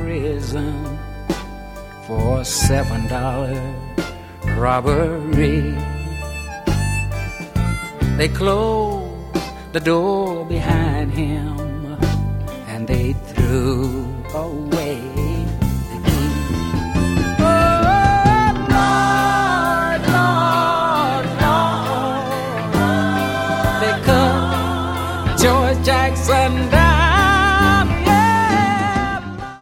prison for $7 robbery. They closed the door behind him and they threw away